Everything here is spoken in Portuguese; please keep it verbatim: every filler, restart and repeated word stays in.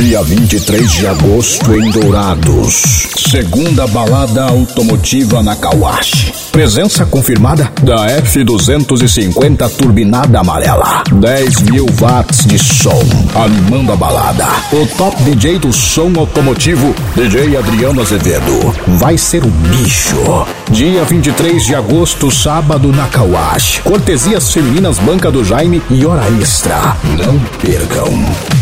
Dia vinte e três de agosto em Dourados. Segunda balada automotiva na Kawashi. Presença confirmada da F duzentos e cinquenta turbinada amarela. dez mil watts de som, animando a balada. O top D J do som automotivo, D J Adriano Azevedo. Vai ser o bicho. Dia vinte e três de agosto, sábado na Kawashi. Cortesias femininas, banca do Jaime e hora extra. Não percam.